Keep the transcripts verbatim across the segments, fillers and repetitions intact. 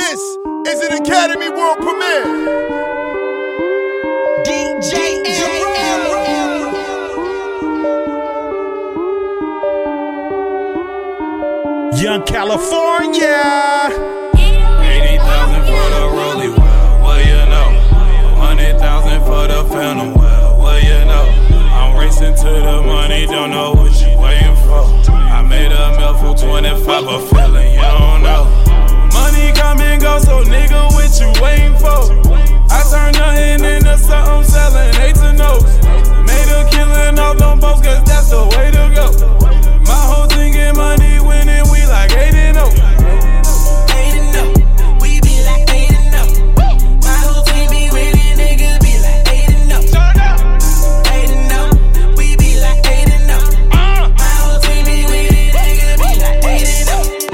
This is an Academy World premiere. D J Jerome. Young California. eighty thousand for the rollie, well, well, you know. one hundred thousand for the phantom, well, well, you know. I'm racing to the money, don't know what you waiting for. I made a meal for twenty-five, but feeling you don't know. Money come and go, so nigga, what you waiting for? I turn nothing into something, selling eights and O's. Made a killing off them boats, cause that's the way to go. My whole thing get money winning, we like eight and oh. eight and oh, we be like eight and oh. My whole team be winning, nigga be like eight and oh. eight and oh, we be like eight and oh. My whole team be winning, nigga be like eight and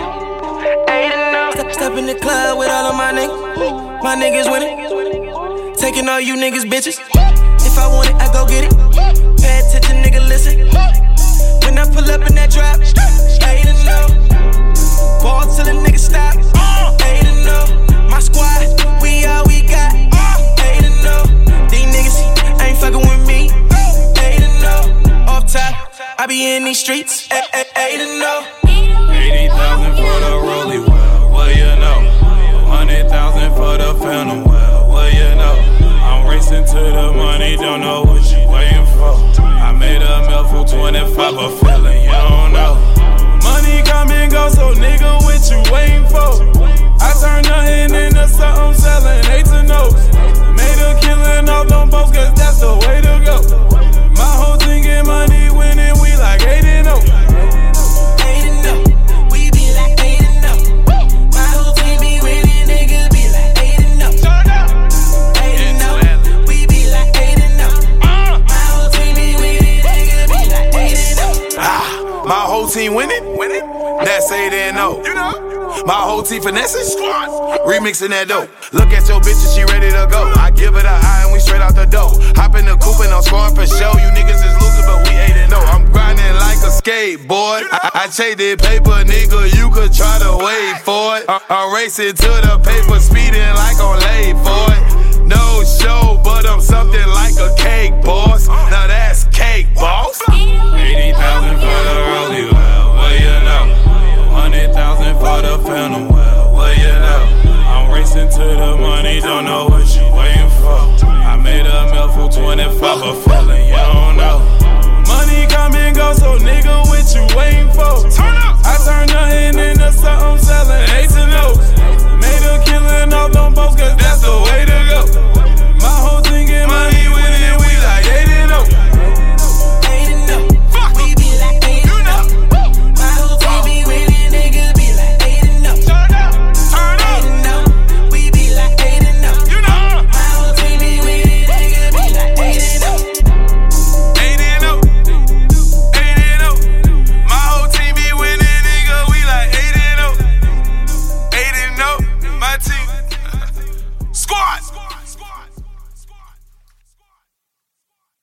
oh. eight and oh. Step, step in the club with all of my niggas. My niggas winning. Taking all you niggas bitches. If I want it, I go get it. Pay attention, nigga, listen. When I pull up in that drop, eight and oh. Ball till a nigga stop, eight and oh. My squad, we all we got, eight and oh. These niggas ain't fucking with me, eight and oh. Off top, I be in these streets, eight and oh. eighty thousand for the rollie, well, well, you know. one hundred thousand for the phantom, well, well, you know. I'm racing to the money, don't know what you waiting for. I made a meal for twenty-five, but feeling you don't know. Money come and go, so nigga, what you waiting for? I turn nothing into something, selling eights and O's. Made a killing off them boats, cause that's the way to go. My whole thing get money winning, we like eight and oh. eight and oh, we be like eight and oh. My whole team be winning, nigga be like eight and oh. eight and oh, we be like eight and oh. My whole team be winning, nigga be like eight and oh. Ah, my whole team winning, winning. That's eight and oh. You know, my whole team finessing, remixing that dope. Look at your bitch and she ready to go. I give it a eye and we straight out the dough. Hop in the coupe and I'm scoring for show. You niggas is losing, but we eight and oh. I'm grinding like a skateboard. I, I chase that paper, nigga. You could try to wait for it. I, I'm racing to the paper, speeding like I'm late for it. No show, but I'm something like a cake boss. Now that's cake, boss. eighty thousand for the rollie, well, well, you know. one hundred thousand for the phantom.